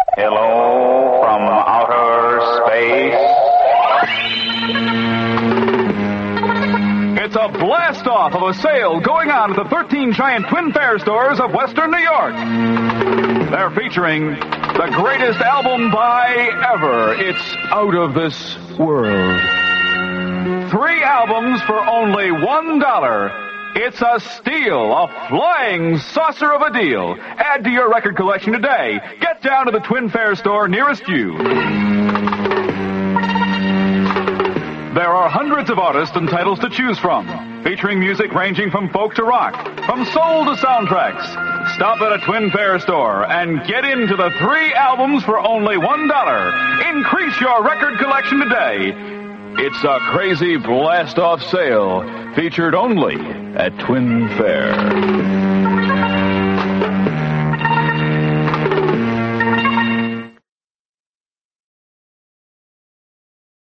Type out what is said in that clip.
Hello from outer space. It's a blast-off of a sale going on at the 13 giant Twin Fair stores of Western New York. They're featuring the greatest album by ever. It's Out of This World. 3 albums for only $1. It's a steal, a flying saucer of a deal. Add to your record collection today. Get down to the Twin Fair store nearest you. There are hundreds of artists and titles to choose from, featuring music ranging from folk to rock, from soul to soundtracks. Stop at a Twin Fair store and get into the 3 albums for only $1. Increase your record collection today. It's a crazy blast-off sale, featured only at Twin Fair.